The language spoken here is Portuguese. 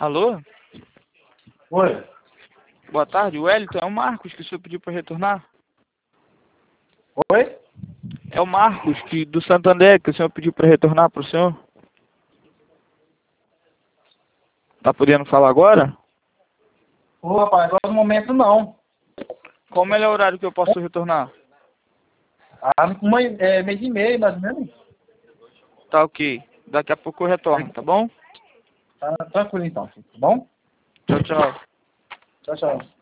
Alô? Oi. Boa tarde, Wellington. É o Marcos que o senhor pediu para retornar? Oi? É o Marcos do Santander que o senhor pediu para retornar para o senhor? Tá podendo falar agora? Ô, rapaz, agora no momento não. Qual o melhor horário que eu posso retornar? Mês e meio, mais ou menos. Tá ok. Daqui a pouco eu retorno, tá bom? Tá tranquilo então, filho, tá bom? Tchau, tchau. Tchau, tchau.